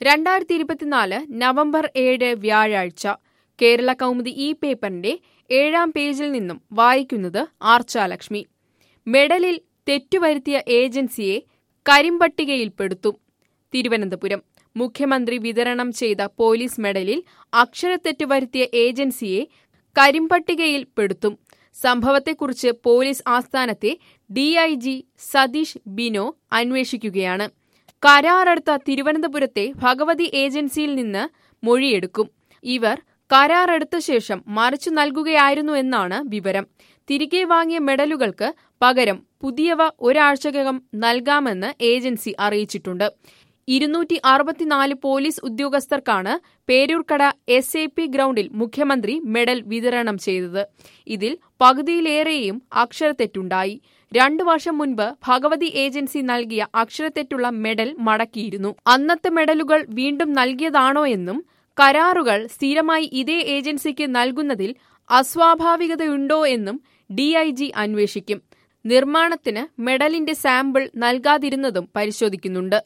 2024 November 7 വ്യാഴാഴ്ച കേരള കൗമുദി ഈ പേപ്പറിന്റെ 7-ാം പേജിൽ നിന്നും വായിക്കുന്നത് ആർച്ചാലക്ഷ്മി. മെഡലിൽ തെറ്റുവരുത്തിയ ഏജൻസിയെ കരിമ്പട്ടികയിൽപ്പെടുത്തും. തിരുവനന്തപുരം. മുഖ്യമന്ത്രി വിതരണം ചെയ്ത പോലീസ് മെഡലിൽ അക്ഷരത്തെറ്റ് വരുത്തിയ ഏജൻസിയെ കരിമ്പട്ടികയിൽപ്പെടുത്തും. സംഭവത്തെക്കുറിച്ച് പോലീസ് ആസ്ഥാനത്തെ ഡിഐജി സതീഷ് ബിനോ അന്വേഷിക്കുകയാണ്. കരാറെടുത്ത തിരുവനന്തപുരത്തെ ഭഗവതി ഏജൻസിയിൽ നിന്ന് മൊഴിയെടുക്കും. ഇവർ കരാറെടുത്ത ശേഷം മറിച്ചു നൽകുകയായിരുന്നു എന്നാണ് വിവരം. തിരികെ വാങ്ങിയ മെഡലുകൾക്ക് പകരം പുതിയവ ഒരാഴ്ചക്കകം നൽകാമെന്ന് ഏജൻസി അറിയിച്ചിട്ടുണ്ട്. 264 പോലീസ് ഉദ്യോഗസ്ഥർക്കാണ് പേരൂർക്കട SAP ഗ്രൗണ്ടിൽ മുഖ്യമന്ത്രി മെഡൽ വിതരണം ചെയ്തത്. ഇതിൽ പകുതിയിലേറെയും അക്ഷരത്തെറ്റുണ്ടായി. 2 വർഷം മുൻപ് ഭഗവതി ഏജൻസി നൽകിയ അക്ഷരത്തെറ്റുള്ള മെഡൽ മടക്കിയിരുന്നു. അന്നത്തെ മെഡലുകൾ വീണ്ടും നൽകിയതാണോ എന്നും കരാറുകൾ സ്ഥിരമായി ഇതേ ഏജൻസിക്ക് നൽകുന്നതിൽ അസ്വാഭാവികതയുണ്ടോ എന്നും ഡിഐജി അന്വേഷിക്കും. നിർമ്മാണത്തിന് മെഡലിന്റെ സാമ്പിൾ നൽകാതിരുന്നതും പരിശോധിക്കുന്നുണ്ട്.